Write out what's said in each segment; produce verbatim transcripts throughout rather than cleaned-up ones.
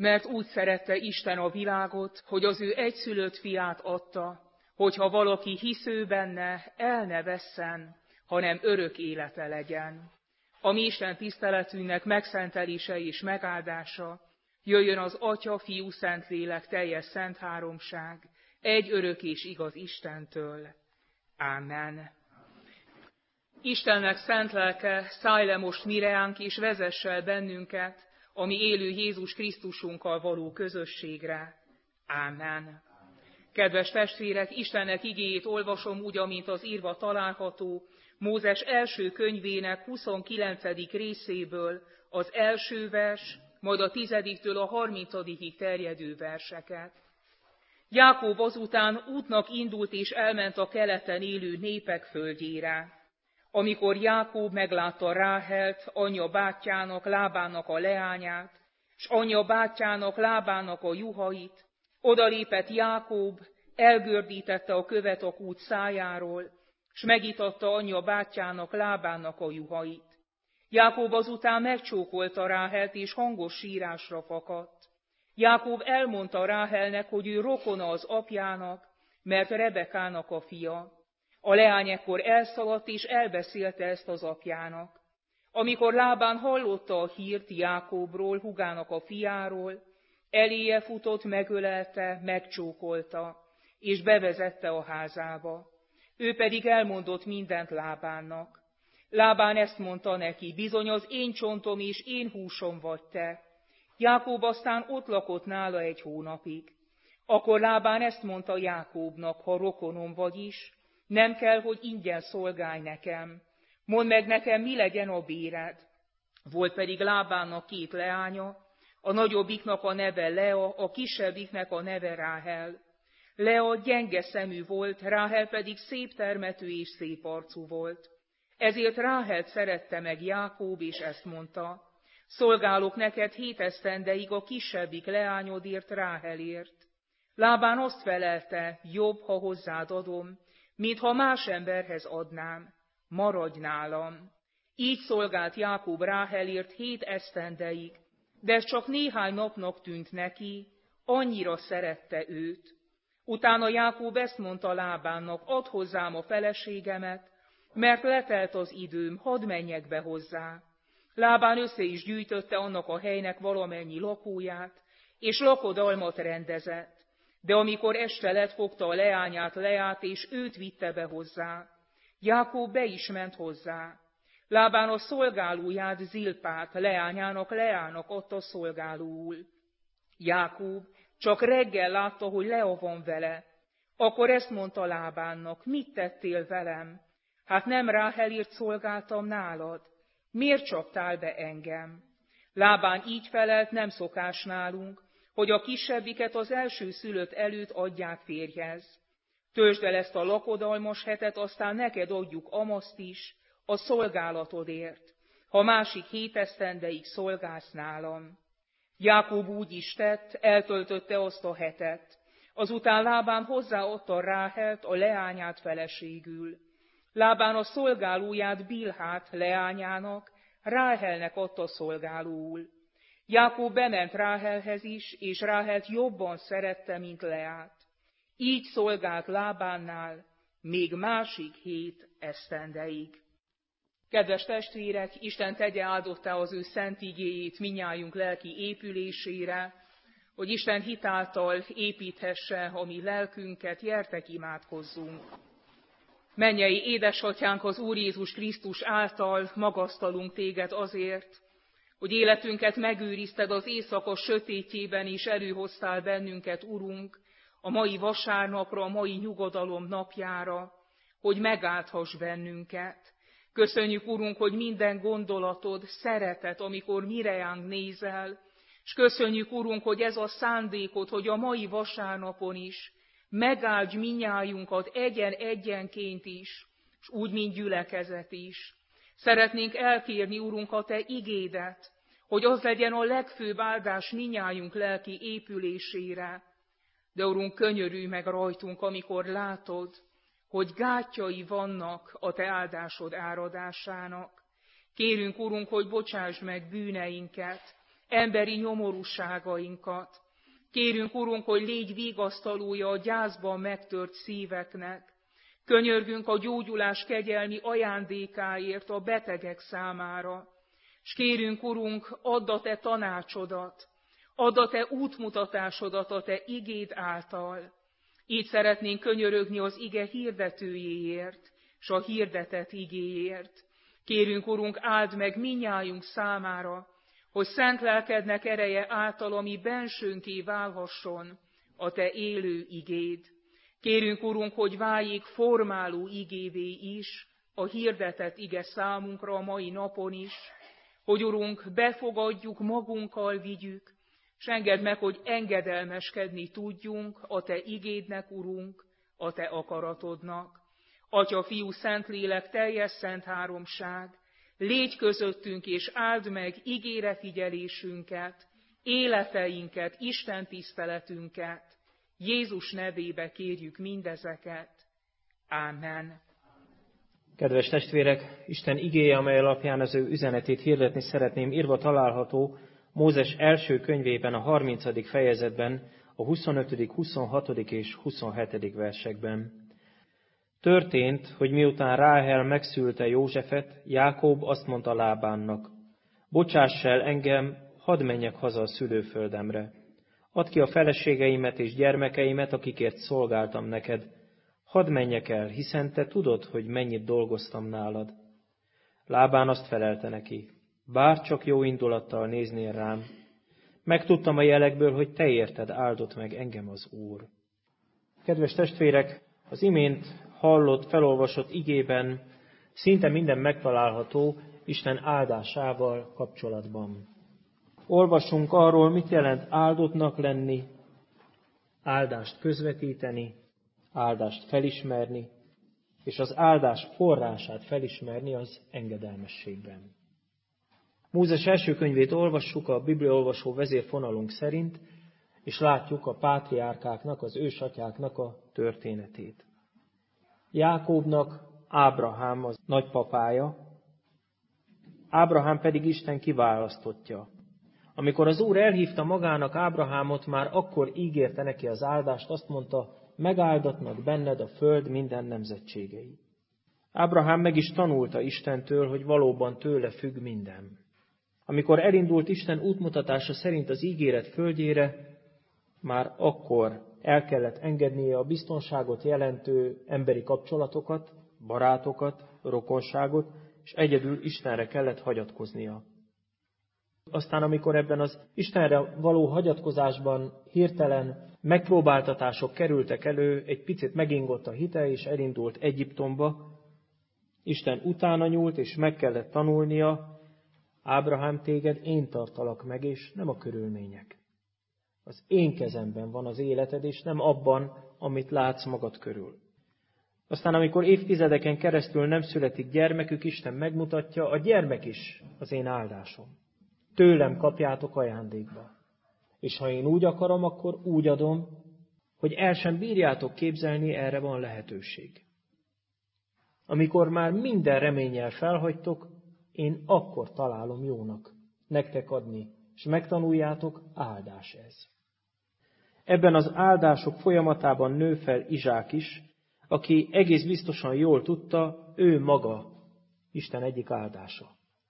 Mert úgy szerette Isten a világot, hogy az ő egyszülött fiát adta, hogyha valaki hisző benne, el ne vesszen, hanem örök élete legyen. A mi Isten tiszteletünknek megszentelése és megáldása jöjjön az Atya, Fiú, Szentlélek teljes szent háromság, egy örök és igaz Istentől. Ámen. Istennek szent lelke, szállj le most mi reánk, és vezess el bennünket a mi élő Jézus Krisztusunkkal való közösségre. Ámen. Kedves testvérek, Istennek igéjét olvasom úgy, amint az írva található, Mózes első könyvének huszonkilencedik részéből az első vers, majd a tizediktől a harmincadikig terjedő verseket. Jákob azután útnak indult és elment a keleten élő népek földjére. Amikor Jákob meglátta Ráhelt, anyja bátyjának, Lábánnak a leányát, s anyja bátyjának, Lábánnak a juhait, odalépett Jákob, elgördítette a követ a kút szájáról, s megitatta anyja bátyjának, Lábánnak a juhait. Jákob azután megcsókolta Ráhelt, és hangos sírásra fakadt. Jákob elmondta Ráhelnek, hogy ő rokona az apjának, mert Rebekának a fia. A leány ekkor elszaladt, és elbeszélte ezt az apjának. Amikor Lábán hallotta a hírt Jákobról, húgának a fiáról, eléje futott, megölelte, megcsókolta, és bevezette a házába. Ő pedig elmondott mindent Lábánnak. Lábán ezt mondta neki, bizony az én csontom és én húsom vagy te. Jákob aztán ott lakott nála egy hónapig. Akkor Lábán ezt mondta Jákobnak, ha rokonom vagy is, nem kell, hogy ingyen szolgálj nekem. Mondd meg nekem, mi legyen a béred. Volt pedig Lábánnak két leánya, a nagyobbiknak a neve Lea, a kisebbiknek a neve Ráhel. Lea gyenge szemű volt, Ráhel pedig szép termetű és szép arcú volt. Ezért Ráhelt szerette meg Jákob, és ezt mondta, szolgálok neked hét esztendeig a kisebbik leányodért, Ráhelért. Lábán azt felelte, jobb, ha hozzád adom, mint ha más emberhez adnám, maradj nálam. Így szolgált Jákob Ráhelért hét esztendeig, de ez csak néhány napnak tűnt neki, annyira szerette őt. Utána Jákob ezt mondta Lábánnak, add hozzám a feleségemet, mert letelt az időm, hadd menjek be hozzá. Lábán össze is gyűjtötte annak a helynek valamennyi lakóját, és lakodalmat rendezett. De amikor este lett, fogta a leányát Leát, és őt vitte be hozzá. Jákob be is ment hozzá. Lábán a szolgálóját, Zilpát, leányának Leának adta szolgálóul. Jákob csak reggel látta, hogy Lea van vele. Akkor ezt mondta Lábánnak, mit tettél velem? Hát nem Ráhelért szolgáltam nálad? Miért csaptál be engem? Lábán így felelt, nem szokás nálunk, hogy a kisebbiket az első szülött előtt adják férjhez. Töltsd el ezt a lakodalmas hetet, aztán neked adjuk amaszt is, a szolgálatodért, ha másik hét esztendeig szolgálsz nálam. Jákob úgy is tett, eltöltötte azt a hetet. Azután Lábán hozzáadta Ráhelt, a leányát feleségül. Lábán a szolgálóját, Bilhát leányának, Ráhelnek adta szolgálóul. Jákob bement Ráhelhez is, és Ráhelt jobban szerette, mint Leát. Így szolgált Lábánnál még másik hét esztendeig. Kedves testvérek, Isten tegye áldottá az ő szent igéjét minnyájunk lelki épülésére, hogy Isten hitáltal építhesse a mi lelkünket, gyertek imádkozzunk. Mennyei édesatyánk, az Úr Jézus Krisztus által magasztalunk téged azért, hogy életünket megőrizted az éjszaka sötétjében, és előhoztál bennünket, Urunk, a mai vasárnapra, a mai nyugodalom napjára, hogy megáldhass bennünket. Köszönjük, Urunk, hogy minden gondolatod szeretet, amikor mi reánk nézel, és köszönjük, Urunk, hogy ez a szándékod, hogy a mai vasárnapon is megáldj minnyájunkat egyen-egyenként is, és úgy, mint gyülekezet is. Szeretnénk elkérni, Urunk, a Te igédet, hogy az legyen a legfőbb áldás minnyájunk lelki épülésére. De, Urunk, könyörülj meg rajtunk, amikor látod, hogy gátjai vannak a Te áldásod áradásának. Kérünk, Urunk, hogy bocsásd meg bűneinket, emberi nyomorúságainkat. Kérünk, Urunk, hogy légy vigasztalója a gyászban megtört szíveknek. Könyörgünk a gyógyulás kegyelmi ajándékáért a betegek számára. S kérünk, Urunk, add a Te tanácsodat, add a Te útmutatásodat a Te igéd által. Így szeretnénk könyörögni az ige hirdetőjéért, s a hirdetett igéért. Kérünk, Urunk, áld meg minnyájunk számára, hogy szent lelkednek ereje által, ami bensőnké válhasson a Te élő igéd. Kérünk, Urunk, hogy váljék formáló igévé is a hirdetett ige számunkra a mai napon is, hogy, Urunk, befogadjuk, magunkkal vigyük, s engedd meg, hogy engedelmeskedni tudjunk a Te igédnek, Urunk, a Te akaratodnak. Atya, Fiú, Szentlélek, teljes szent háromság, légy közöttünk és áld meg igére figyelésünket, életeinket, Isten tiszteletünket. Jézus nevébe kérjük mindezeket. Ámen. Kedves testvérek, Isten igéje, amely alapján az ő üzenetét hirdetni szeretném, írva található Mózes első könyvében, a harmincadik fejezetben, a huszonötödik, huszonhatodik és huszonhetedik versekben. Történt, hogy miután Ráhel megszülte Józsefet, Jákob azt mondta Lábánnak: bocsáss el engem, hadd menjek haza a szülőföldemre. Add ki a feleségeimet és gyermekeimet, akikért szolgáltam neked. Hadd menjek el, hiszen te tudod, hogy mennyit dolgoztam nálad. Lábán azt felelte neki: bár csak jó indulattal néznél rám. Megtudtam a jelekből, hogy te érted áldott meg engem az Úr. Kedves testvérek, az imént hallott, felolvasott igében szinte minden megtalálható Isten áldásával kapcsolatban. Olvasunk arról, mit jelent áldottnak lenni, áldást közvetíteni, áldást felismerni, és az áldás forrását felismerni az engedelmességben. Mózes első könyvét olvassuk a bibliaolvasó vezérfonalunk szerint, és látjuk a pátriárkáknak, az ősatyáknak a történetét. Jákóbnak Ábrahám az nagypapája, Ábrahám pedig Isten kiválasztottja. Amikor az Úr elhívta magának Ábrahámot, már akkor ígérte neki az áldást, azt mondta: megáldatnak benned a föld minden nemzetségei. Ábrahám meg is tanulta Istentől, hogy valóban tőle függ minden. Amikor elindult Isten útmutatása szerint az ígéret földjére, már akkor el kellett engednie a biztonságot jelentő emberi kapcsolatokat, barátokat, rokonságot, és egyedül Istenre kellett hagyatkoznia. Aztán, amikor ebben az Istenre való hagyatkozásban hirtelen megpróbáltatások kerültek elő, egy picit megingott a hite, és elindult Egyiptomba, Isten utána nyúlt, és meg kellett tanulnia: Ábrahám, téged én tartalak meg, és nem a körülmények. Az én kezemben van az életed, és nem abban, amit látsz magad körül. Aztán, amikor évtizedeken keresztül nem születik gyermekük, Isten megmutatja: a gyermek is az én áldásom. Tőlem kapjátok ajándékba. És ha én úgy akarom, akkor úgy adom, hogy el sem bírjátok képzelni, erre van lehetőség. Amikor már minden reménnyel felhagytok, én akkor találom jónak nektek adni, és megtanuljátok, áldás ez. Ebben az áldások folyamatában nő fel Izsák is, aki egész biztosan jól tudta, ő maga Isten egyik áldása.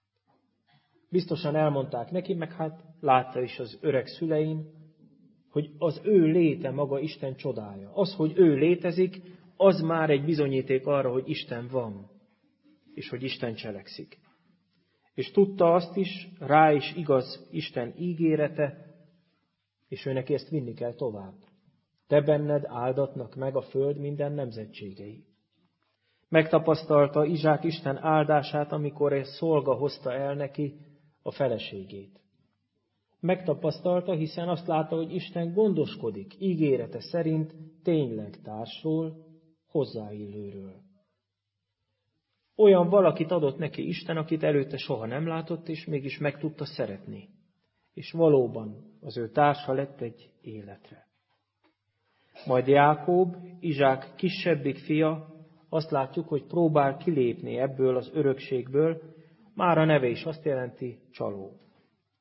Biztosan elmondták neki, meg hát látta is az öreg szüleim, hogy az ő léte maga Isten csodája. Az, hogy ő létezik, az már egy bizonyíték arra, hogy Isten van, és hogy Isten cselekszik. És tudta azt is, rá is igaz Isten ígérete, és őnek ezt vinni kell tovább. Te benned áldatnak meg a föld minden nemzetségei. Megtapasztalta Izsák Isten áldását, amikor egy szolga hozta el neki a feleségét. Megtapasztalta, hiszen azt látta, hogy Isten gondoskodik ígérete szerint tényleg társról, hozzáillőről. Olyan valakit adott neki Isten, akit előtte soha nem látott, és mégis meg tudta szeretni. És valóban az ő társa lett egy életre. Majd Jákob, Izsák kisebbik fia, azt látjuk, hogy próbál kilépni ebből az örökségből, már a neve is azt jelenti, csaló.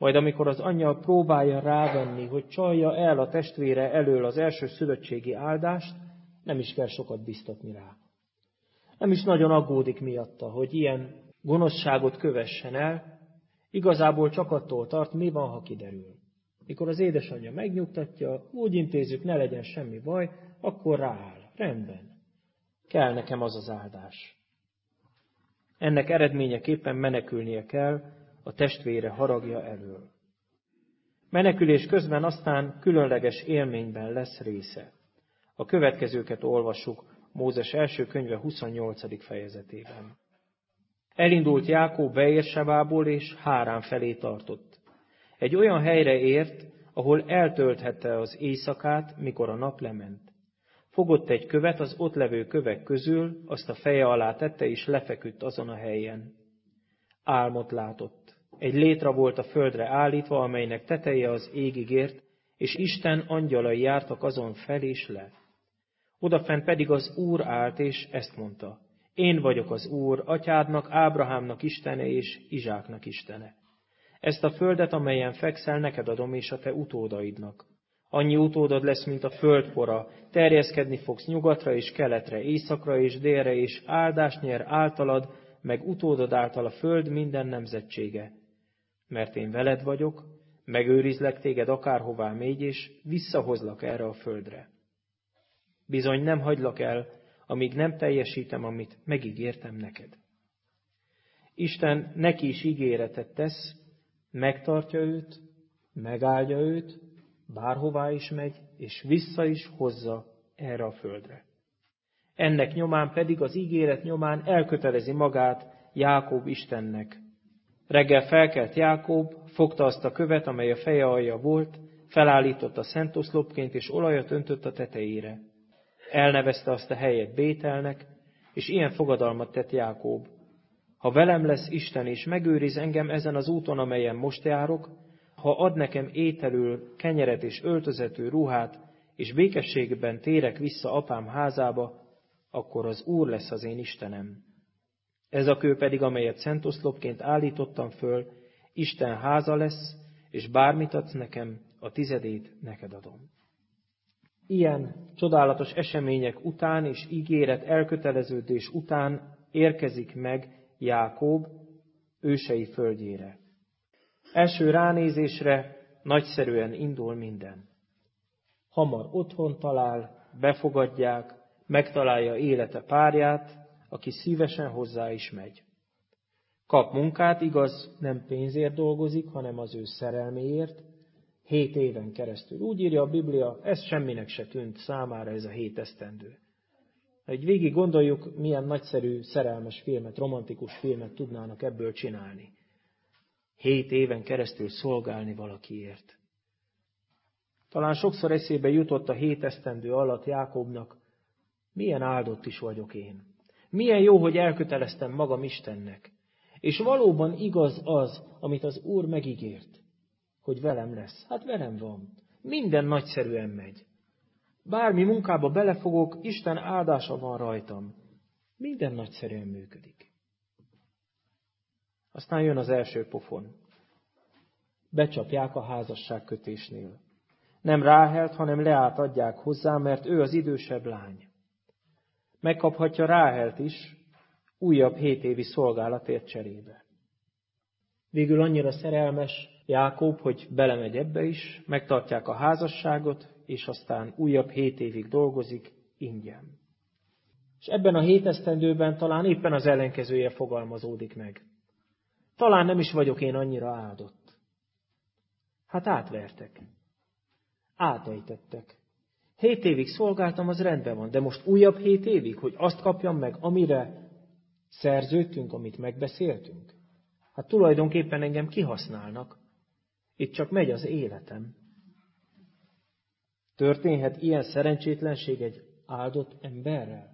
Majd amikor az anyja próbálja rávenni, hogy csalja el a testvére elől az első szülöttségi áldást, nem is kell sokat biztatni rá. Nem is nagyon aggódik miatta, hogy ilyen gonoszságot kövessen el, igazából csak attól tart, mi van, ha kiderül. Mikor az édesanyja megnyugtatja, úgy intézzük, ne legyen semmi baj, akkor rááll. Rendben. Kell nekem az az áldás. Ennek eredményeképpen menekülnie kell a testvére haragja elől. Menekülés közben aztán különleges élményben lesz része. A következőket olvassuk Mózes első könyve huszonnyolcadik fejezetében. Elindult Jákob Beérsebából és Hárán felé tartott. Egy olyan helyre ért, ahol eltölthette az éjszakát, mikor a nap lement. Fogott egy követ az ott levő kövek közül, azt a feje alá tette, és lefeküdt azon a helyen. Álmot látott. Egy létra volt a földre állítva, amelynek teteje az égig ért, és Isten angyalai jártak azon fel és le. Odafent pedig az Úr állt, és ezt mondta: Én vagyok az Úr, atyádnak, Ábrahámnak Istene és Izsáknak Istene. Ezt a földet, amelyen fekszel, neked adom, és a te utódaidnak. Annyi utódod lesz, mint a földpora, terjeszkedni fogsz nyugatra és keletre, északra és délre, és áldást nyer általad, meg utódod által a föld minden nemzetsége. Mert én veled vagyok, megőrizlek téged akárhová mégy, és visszahozlak erre a földre. Bizony nem hagylak el, amíg nem teljesítem, amit megígértem neked. Isten neki is ígéretet tesz, megtartja őt, megáldja őt, bárhová is megy, és vissza is hozza erre a földre. Ennek nyomán pedig az ígéret nyomán elkötelezi magát Jákob Istennek. Reggel felkelt Jákob, fogta azt a követ, amely a feje alja volt, felállította szent oszlopként, és olajat öntött a tetejére. Elnevezte azt a helyet Bételnek, és ilyen fogadalmat tett Jákob: Ha velem lesz Isten, és megőriz engem ezen az úton, amelyen most járok, ha ad nekem ételül kenyeret és öltözetű ruhát, és békességben térek vissza apám házába, akkor az Úr lesz az én Istenem. Ez a kő pedig, amelyet szent oszlopként állítottam föl, Isten háza lesz, és bármit adsz nekem, a tizedét neked adom. Ilyen csodálatos események után és ígéret elköteleződés után érkezik meg Jákob ősei földjére. Első ránézésre nagyszerűen indul minden. Hamar otthon talál, befogadják, megtalálja élete párját, aki szívesen hozzá is megy. Kap munkát, igaz, nem pénzért dolgozik, hanem az ő szerelméért, hét éven keresztül. Úgy írja a Biblia, ez semminek se tűnt számára ez a hét esztendő. Hogy végig gondoljuk, milyen nagyszerű szerelmes filmet, romantikus filmet tudnának ebből csinálni. Hét éven keresztül szolgálni valakiért. Talán sokszor eszébe jutott a hét esztendő alatt Jákobnak, milyen áldott is vagyok én. Milyen jó, hogy elköteleztem magam Istennek. És valóban igaz az, amit az Úr megígért, hogy velem lesz. Hát velem van. Minden nagyszerűen megy. Bármi munkába belefogok, Isten áldása van rajtam. Minden nagyszerűen működik. Aztán jön az első pofon. Becsapják a házasságkötésnél. Nem Ráhelt, hanem Leát adják hozzá, mert ő az idősebb lány. Megkaphatja Ráhelt is, újabb hét évi szolgálatért cserébe. Végül annyira szerelmes Jákob, hogy belemegy ebbe is, megtartják a házasságot, és aztán újabb hét évig dolgozik ingyen. És ebben a hét esztendőben talán éppen az ellenkezője fogalmazódik meg. Talán nem is vagyok én annyira áldott. Hát átvertek. Átejtettek. Hét évig szolgáltam, az rendben van, de most újabb hét évig, hogy azt kapjam meg, amire szerződtünk, amit megbeszéltünk. Hát tulajdonképpen engem kihasználnak. Itt csak megy az életem. Történhet ilyen szerencsétlenség egy áldott emberrel?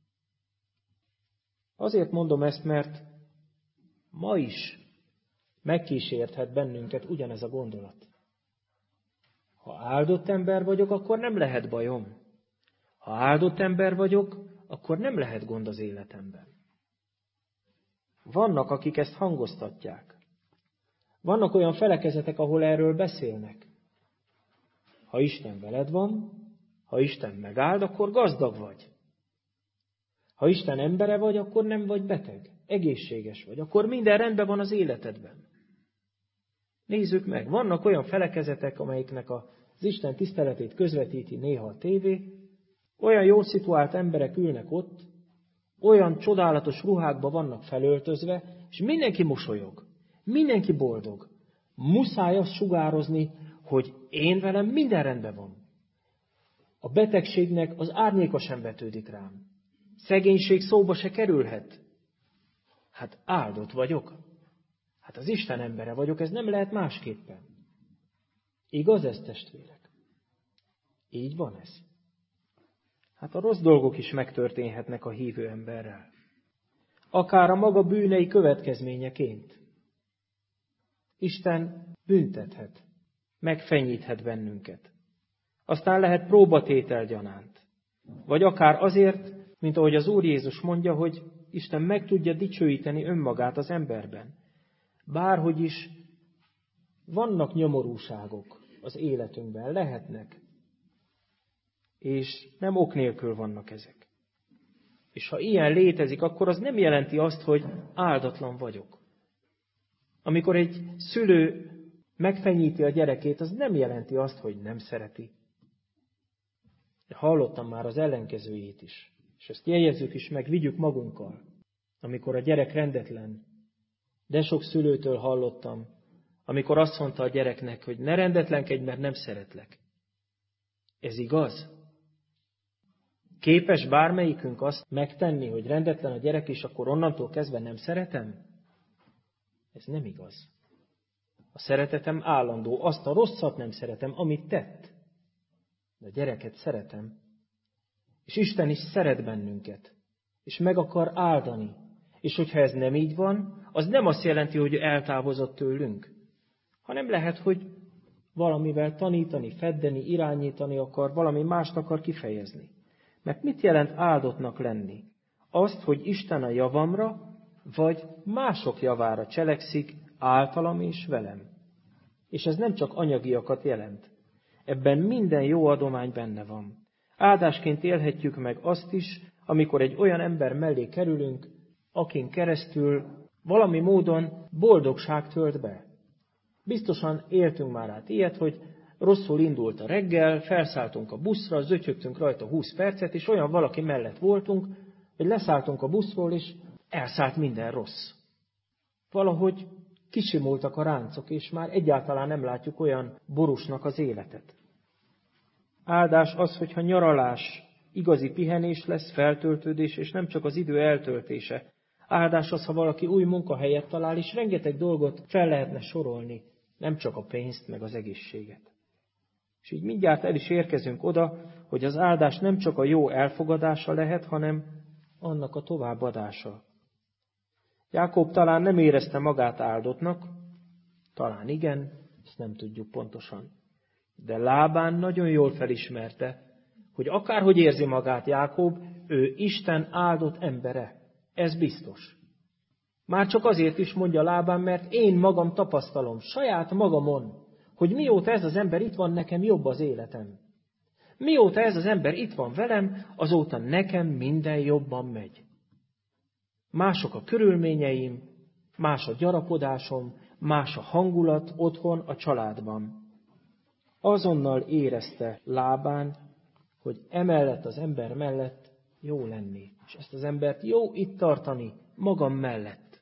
Azért mondom ezt, mert ma is megkísérthet bennünket ugyanez a gondolat. Ha áldott ember vagyok, akkor nem lehet bajom. Ha áldott ember vagyok, akkor nem lehet gond az életemben. Vannak, akik ezt hangoztatják. Vannak olyan felekezetek, ahol erről beszélnek. Ha Isten veled van, ha Isten megáld, akkor gazdag vagy. Ha Isten embere vagy, akkor nem vagy beteg, egészséges vagy, akkor minden rendben van az életedben. Nézzük meg, vannak olyan felekezetek, amelyiknek az Isten tiszteletét közvetíti néha a tévé, olyan jól szituált emberek ülnek ott, olyan csodálatos ruhákba vannak felöltözve, és mindenki mosolyog, mindenki boldog. Muszáj azt sugározni, hogy én velem minden rendben van. A betegségnek az árnyéka sem vetődik rám. Szegénység szóba se kerülhet. Hát áldott vagyok. Hát az Isten embere vagyok, ez nem lehet másképpen. Igaz ez, testvérek? Így van ez. Hát a rossz dolgok is megtörténhetnek a hívő emberrel. Akár a maga bűnei következményeként. Isten büntethet, megfenyíthet bennünket. Aztán lehet próbatétel gyanánt. Vagy akár azért, mint ahogy az Úr Jézus mondja, hogy Isten meg tudja dicsőíteni önmagát az emberben. Bárhogy is vannak nyomorúságok az életünkben, lehetnek. És nem ok nélkül vannak ezek. És ha ilyen létezik, akkor az nem jelenti azt, hogy áldatlan vagyok. Amikor egy szülő megfenyíti a gyerekét, az nem jelenti azt, hogy nem szereti. De hallottam már az ellenkezőjét is. És ezt jegyezzük is meg, vigyük magunkkal. Amikor a gyerek rendetlen, de sok szülőtől hallottam, amikor azt mondta a gyereknek, hogy ne rendetlenkedj, mert nem szeretlek. Ez igaz? Képes bármelyikünk azt megtenni, hogy rendetlen a gyerek, és akkor onnantól kezdve nem szeretem? Ez nem igaz. A szeretetem állandó. Azt a rosszat nem szeretem, amit tett. De a gyereket szeretem. És Isten is szeret bennünket. És meg akar áldani. És hogyha ez nem így van, az nem azt jelenti, hogy eltávozott tőlünk, hanem lehet, hogy valamivel tanítani, feddeni, irányítani akar, valami mást akar kifejezni. Mert mit jelent áldottnak lenni? Azt, hogy Isten a javamra, vagy mások javára cselekszik általam és velem. És ez nem csak anyagiakat jelent. Ebben minden jó adomány benne van. Áldásként élhetjük meg azt is, amikor egy olyan ember mellé kerülünk, akin keresztül valami módon boldogság tölt be. Biztosan éltünk már át ilyet, hogy rosszul indult a reggel, felszálltunk a buszra, zötyögtünk rajta húsz percet, és olyan valaki mellett voltunk, hogy leszálltunk a buszról, és elszállt minden rossz. Valahogy kisimultak a ráncok, és már egyáltalán nem látjuk olyan borúsnak az életet. Áldás az, hogyha nyaralás, igazi pihenés lesz, feltöltődés, és nem csak az idő eltöltése. Áldás az, ha valaki új munkahelyet talál, és rengeteg dolgot fel lehetne sorolni, nem csak a pénzt, meg az egészséget. És így mindjárt el is érkezünk oda, hogy az áldás nem csak a jó elfogadása lehet, hanem annak a továbbadása. Jákob talán nem érezte magát áldottnak, talán igen, ezt nem tudjuk pontosan. De Lábán nagyon jól felismerte, hogy akárhogy érzi magát Jákob, ő Isten áldott embere. Ez biztos. Már csak azért is mondja Lábán, mert én magam tapasztalom, saját magamon, hogy mióta ez az ember itt van, nekem jobb az életem. Mióta ez az ember itt van velem, azóta nekem minden jobban megy. Mások a körülményeim, más a gyarapodásom, más a hangulat otthon, a családban. Azonnal érezte Lábán, hogy emellett az ember mellett jó lenni, és ezt az embert jó itt tartani magam mellett.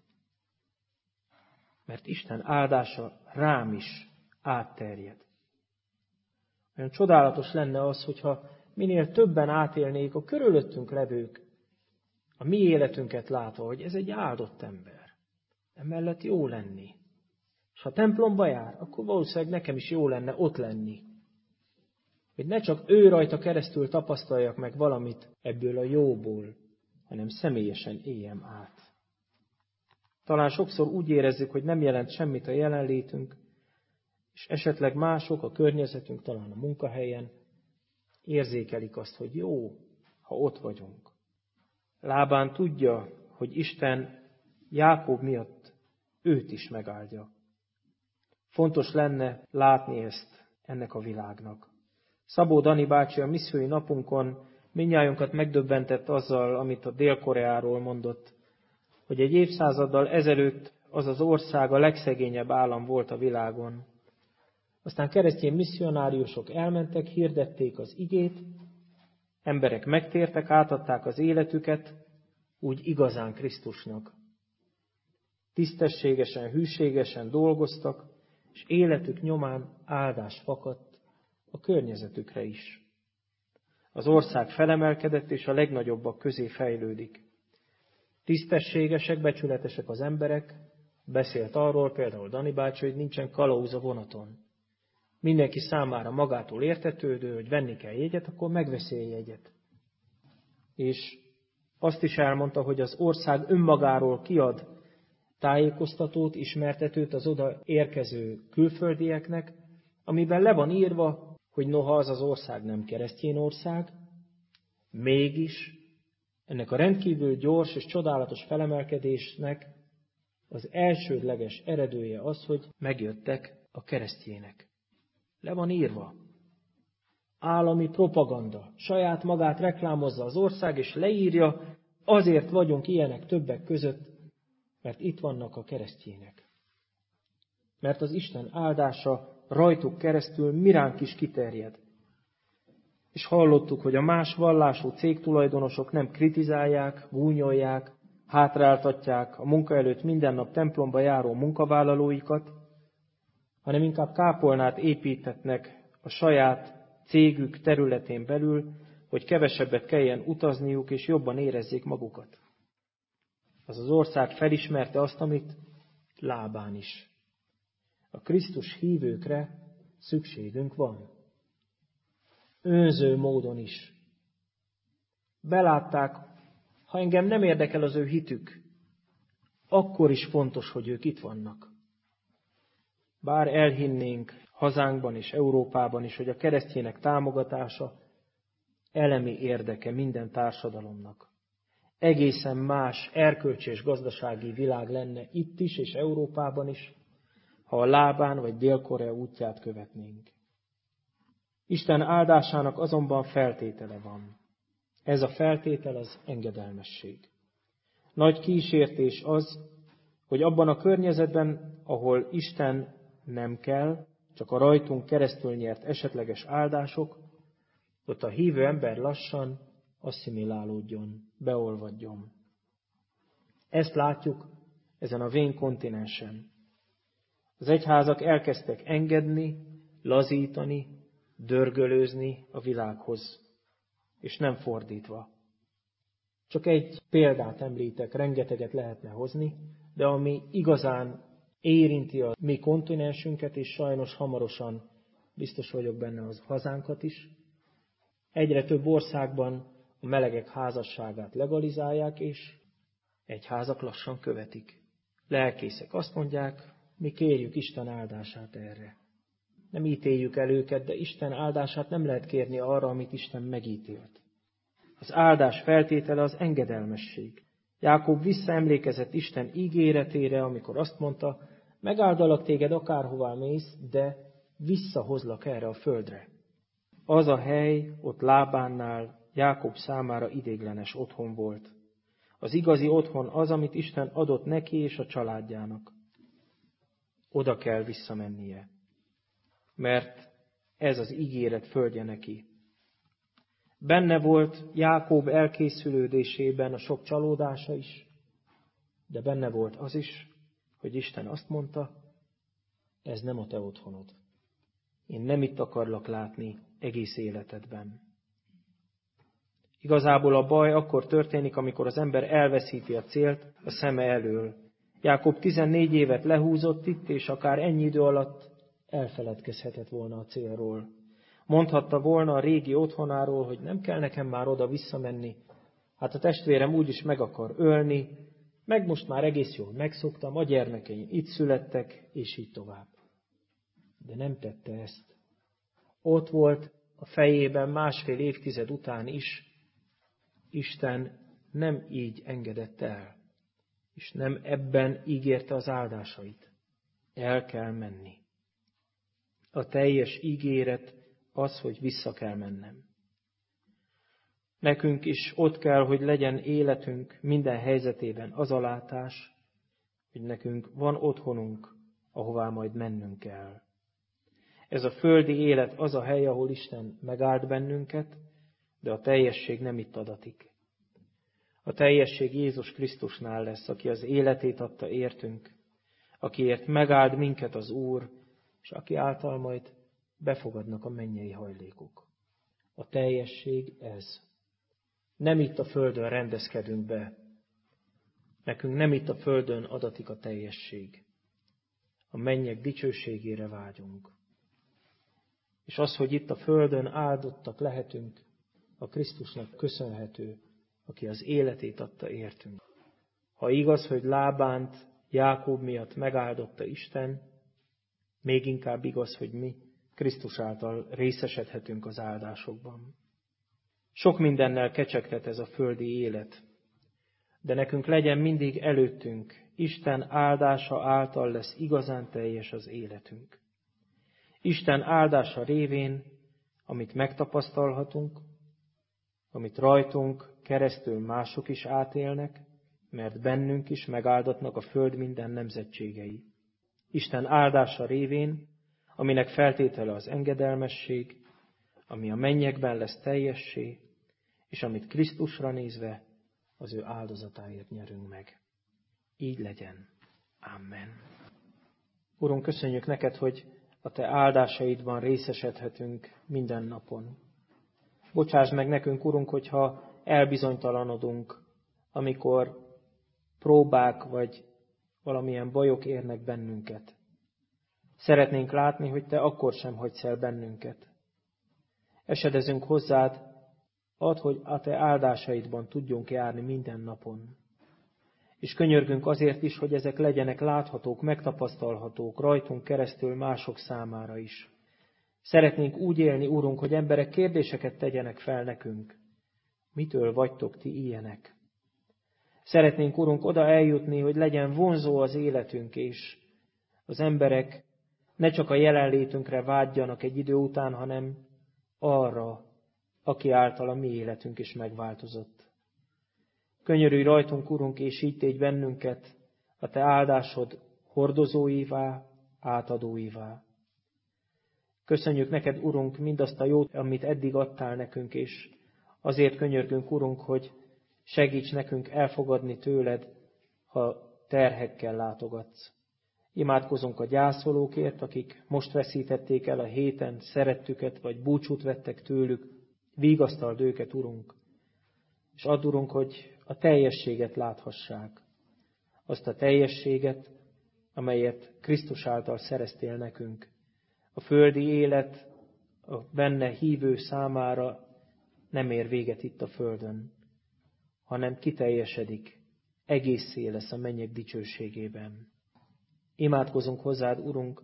Mert Isten áldása rám is átterjed. Olyan csodálatos lenne az, hogyha minél többen átélnék a körülöttünk levők, a mi életünket látva, hogy ez egy áldott ember. Emellett jó lenni. És ha templomba jár, akkor valószínűleg nekem is jó lenne ott lenni. Hogy ne csak ő rajta keresztül tapasztaljak meg valamit ebből a jóból, hanem személyesen éljem át. Talán sokszor úgy érezzük, hogy nem jelent semmit a jelenlétünk, és esetleg mások, a környezetünk, talán a munkahelyen érzékelik azt, hogy jó, ha ott vagyunk. Lábán tudja, hogy Isten Jákob miatt őt is megáldja. Fontos lenne látni ezt ennek a világnak. Szabó Dani bácsi a missziói napunkon mindnyájunkat megdöbbentett azzal, amit a Dél-Koreáról mondott, hogy egy évszázaddal ezelőtt az az ország a legszegényebb állam volt a világon. Aztán keresztény misszionáriusok elmentek, hirdették az igét, emberek megtértek, átadták az életüket, úgy igazán Krisztusnak. Tisztességesen, hűségesen dolgoztak, és életük nyomán áldás fakadt a környezetükre is. Az ország felemelkedett, és a legnagyobbak közé fejlődik. Tisztességesek, becsületesek az emberek, beszélt arról például Dani bácsi, hogy nincsen kalauz a vonaton. Mindenki számára magától értetődő, hogy venni kell jegyet, akkor megveszi a jegyet. És azt is elmondta, hogy az ország önmagáról kiad tájékoztatót, ismertetőt az oda érkező külföldieknek, amiben le van írva, hogy noha az az ország nem keresztény ország, mégis ennek a rendkívül gyors és csodálatos felemelkedésnek az elsődleges eredője az, hogy megjöttek a keresztjének. Le van írva. Állami propaganda. Saját magát reklámozza az ország, és leírja, azért vagyunk ilyenek többek között, mert itt vannak a keresztjének. Mert az Isten áldása rajtuk keresztül miránk is kiterjed. És hallottuk, hogy a más vallású cégtulajdonosok nem kritizálják, gúnyolják, hátráltatják a munka előtt minden nap templomba járó munkavállalóikat, hanem inkább kápolnát építetnek a saját cégük területén belül, hogy kevesebbet kelljen utazniuk, és jobban érezzék magukat. Az az ország felismerte azt, amit Lábán is. A Krisztus hívőkre szükségünk van. Önző módon is. Belátták, ha engem nem érdekel az ő hitük, akkor is fontos, hogy ők itt vannak. Bár elhinnénk hazánkban és Európában is, hogy a keresztjének támogatása elemi érdeke minden társadalomnak. Egészen más erkölcsi és gazdasági világ lenne itt is és Európában is, ha a Lábán vagy Dél-Korea útját követnénk. Isten áldásának azonban feltétele van. Ez a feltétel az engedelmesség. Nagy kísértés az, hogy abban a környezetben, ahol Isten nem kell, csak a rajtunk keresztül nyert esetleges áldások, ott a hívő ember lassan asszimilálódjon, beolvadjon. Ezt látjuk ezen a vén kontinensen. Az egyházak elkezdtek engedni, lazítani, dörgölőzni a világhoz, és nem fordítva. Csak egy példát említek, rengeteget lehetne hozni, de ami igazán érinti a mi kontinensünket, és sajnos hamarosan biztos vagyok benne az hazánkat is. Egyre több országban a melegek házasságát legalizálják, és egyházak lassan követik. Lelkészek azt mondják, mi kérjük Isten áldását erre. Nem ítéljük el őket, de Isten áldását nem lehet kérni arra, amit Isten megítélt. Az áldás feltétele az engedelmesség. Jákob visszaemlékezett Isten ígéretére, amikor azt mondta, megáldalak téged akárhová mész, de visszahozlak erre a földre. Az a hely ott Lábánnál Jákob számára idéglenes otthon volt. Az igazi otthon az, amit Isten adott neki és a családjának. Oda kell visszamennie, mert ez az ígéret földje neki. Benne volt Jákob elkészülődésében a sok csalódása is, de benne volt az is, hogy Isten azt mondta, ez nem a te otthonod. Én nem itt akarlak látni egész életedben. Igazából a baj akkor történik, amikor az ember elveszíti a célt a szeme elől. Jákob tizennégy évet lehúzott itt, és akár ennyi idő alatt elfeledkezhetett volna a célról. Mondhatta volna a régi otthonáról, hogy nem kell nekem már oda visszamenni. Hát a testvérem úgyis meg akar ölni, meg most már egész jól megszoktam, a gyermekeim itt születtek, és így tovább. De nem tette ezt. Ott volt a fejében másfél évtized után is, Isten nem így engedett el, és nem ebben ígérte az áldásait. El kell menni. A teljes ígéret az, hogy vissza kell mennem. Nekünk is ott kell, hogy legyen életünk minden helyzetében az a látás, hogy nekünk van otthonunk, ahová majd mennünk kell. Ez a földi élet az a hely, ahol Isten megáld bennünket, de a teljesség nem itt adatik. A teljesség Jézus Krisztusnál lesz, aki az életét adta értünk, akiért megáld minket az Úr, és aki által majd befogadnak a mennyei hajlékok. A teljesség ez. Nem itt a földön rendezkedünk be. Nekünk nem itt a földön adatik a teljesség. A mennyek dicsőségére vágyunk. És az, hogy itt a földön áldottak lehetünk, a Krisztusnak köszönhető, aki az életét adta értünk. Ha igaz, hogy Lábánt Jákob miatt megáldotta Isten, még inkább igaz, hogy mi Krisztus által részesedhetünk az áldásokban. Sok mindennel kecsegtet ez a földi élet, de nekünk legyen mindig előttünk, Isten áldása által lesz igazán teljes az életünk. Isten áldása révén, amit megtapasztalhatunk, amit rajtunk keresztül mások is átélnek, mert bennünk is megáldatnak a föld minden nemzetségei. Isten áldása révén, aminek feltétele az engedelmesség, ami a mennyekben lesz teljessé, és amit Krisztusra nézve az ő áldozatáért nyerünk meg. Így legyen. Amen. Urunk, köszönjük neked, hogy a te áldásaidban részesedhetünk minden napon. Bocsáss meg nekünk, Urunk, hogyha elbizonytalanodunk, amikor próbák vagy valamilyen bajok érnek bennünket. Szeretnénk látni, hogy te akkor sem hagysz el bennünket. Esedezünk hozzád, add, hogy a te áldásaidban tudjunk járni minden napon. És könyörgünk azért is, hogy ezek legyenek láthatók, megtapasztalhatók rajtunk keresztül mások számára is. Szeretnénk úgy élni, Urunk, hogy emberek kérdéseket tegyenek fel nekünk. Mitől vagytok ti ilyenek? Szeretnénk, Urunk, oda eljutni, hogy legyen vonzó az életünk, és az emberek ne csak a jelenlétünkre vágyjanak egy idő után, hanem arra, aki által a mi életünk is megváltozott. Könyörülj rajtunk, Urunk, és így tégy bennünket a te áldásod hordozóivá, átadóivá. Köszönjük neked, Urunk, mindazt a jót, amit eddig adtál nekünk, és azért könyörgünk, Urunk, hogy segíts nekünk elfogadni tőled, ha terhekkel látogatsz. Imádkozunk a gyászolókért, akik most veszítették el a héten szerettüket, vagy búcsút vettek tőlük. Vigasztald őket, Urunk, és add, Urunk, hogy a teljességet láthassák. Azt a teljességet, amelyet Krisztus által szereztél nekünk. A földi élet a benne hívő számára nem ér véget itt a földön, hanem kiteljesedik, egészé lesz a mennyek dicsőségében. Imádkozunk hozzád, Urunk,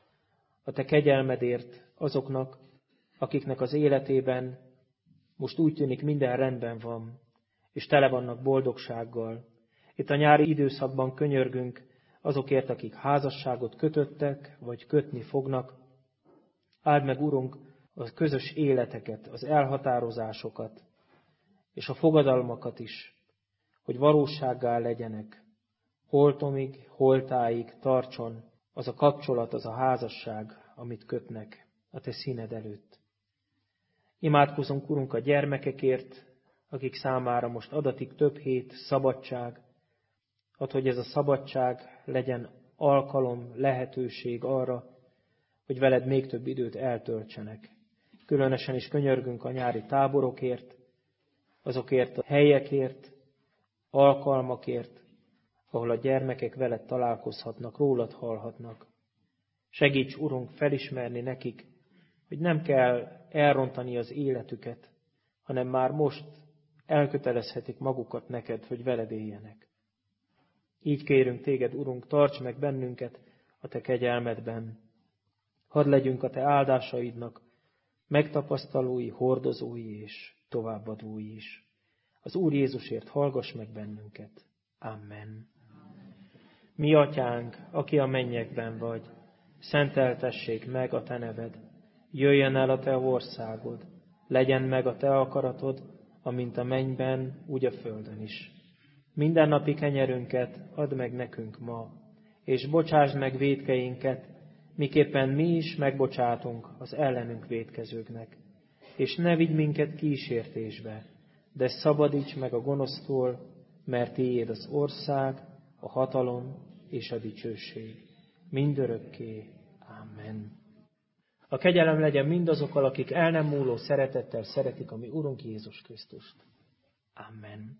a te kegyelmedért azoknak, akiknek az életében most úgy tűnik minden rendben van, és tele vannak boldogsággal. Itt a nyári időszakban könyörgünk azokért, akik házasságot kötöttek, vagy kötni fognak. Áld meg, Urunk, a közös életeket, az elhatározásokat, és a fogadalmakat is, hogy valósággá legyenek. Holtomig, holtáig tartson az a kapcsolat, az a házasság, amit kötnek a te színed előtt. Imádkozunk, Urunk, a gyermekekért, akik számára most adatik több hét szabadság. Add, hogy ez a szabadság legyen alkalom, lehetőség arra, hogy veled még több időt eltöltsenek. Különösen is könyörgünk a nyári táborokért, azokért a helyekért, alkalmakért, ahol a gyermekek veled találkozhatnak, rólad hallhatnak. Segíts, Urunk, felismerni nekik, hogy nem kell elrontani az életüket, hanem már most elkötelezhetik magukat neked, hogy veled éljenek. Így kérünk téged, Urunk, tarts meg bennünket a te kegyelmedben. Hadd legyünk a te áldásaidnak megtapasztalói, hordozói és továbbadói is. Az Úr Jézusért hallgass meg bennünket. Amen. Mi atyánk, aki a mennyekben vagy, szenteltessék meg a te neved. Jöjjön el a te országod, legyen meg a te akaratod, amint a mennyben, úgy a földön is. Mindennapi kenyerünket add meg nekünk ma, és bocsásd meg vétkeinket, miképpen mi is megbocsátunk az ellenünk vétkezőknek. És ne vigy minket kísértésbe, de szabadíts meg a gonosztól, mert tiéd az ország, a hatalom és a dicsőség. Mindörökké. Amen. A kegyelem legyen mindazokkal, akik el nem múló szeretettel szeretik a mi Urunk Jézus Krisztust. Amen.